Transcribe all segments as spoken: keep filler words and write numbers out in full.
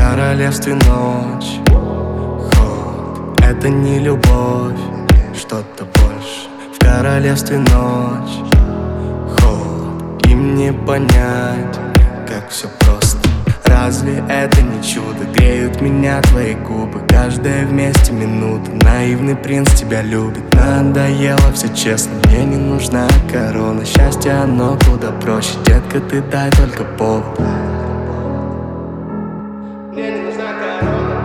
королевстве ночь, ход, это не любовь, что-то больше. В королевстве ночь, ход, им не понять, как все просто. Разве это не чудо? Греют меня твои губы, каждая вместе минута. Наивный принц тебя любит, надоело все честно. Мне не нужна корона, счастье оно куда проще. Детка, ты дай только повод. Мне не нужна корона.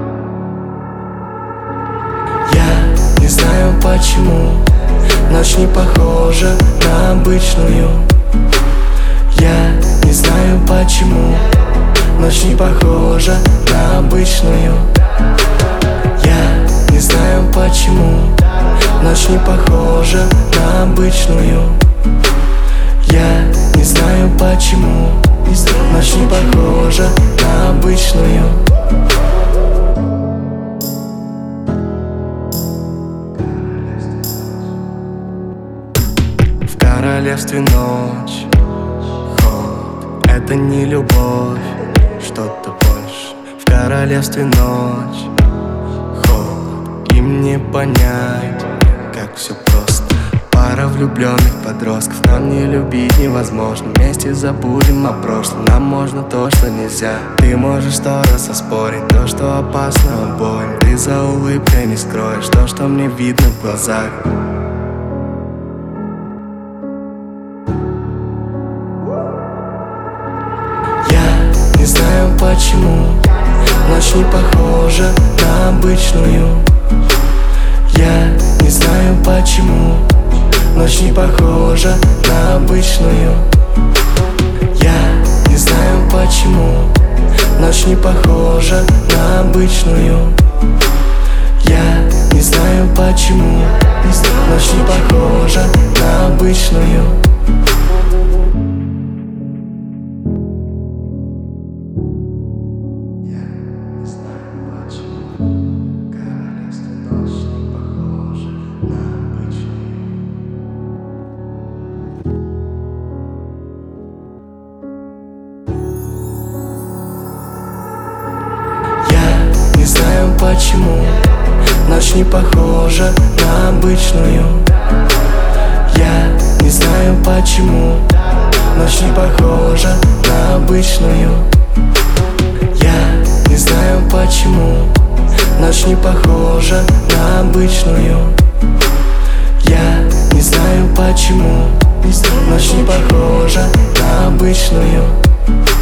Я не знаю почему ночь не похожа на обычную. Я не знаю почему ночь не похожа на обычную. Я не знаю почему ночь не похожа на обычную. Я не знаю почему ночь не похожа на обычную. В королевстве ночь, ход, это не любовь, что-то больше. В королевстве ночь, ход, им не понять, как все просто. Пара влюбленных подростков, нам не любить невозможно. Вместе забудем о прошлом, нам можно то, что нельзя. Ты можешь сто раз оспорить то, что опасно обоим. Ты за улыбкой не скроешь то, что мне видно в глазах. Не знаю почему ночь не похожа на обычную. Я не знаю почему ночь не похожа на обычную. Я не знаю почему ночь не похожа на обычную. Я не знаю почему ночь не похожа на обычную. Почему ночь не похожа на обычную? Я не знаю почему ночь не похожа на обычную. Я не знаю почему ночь не похожа на обычную. Я не знаю почему ночь не похожа на обычную.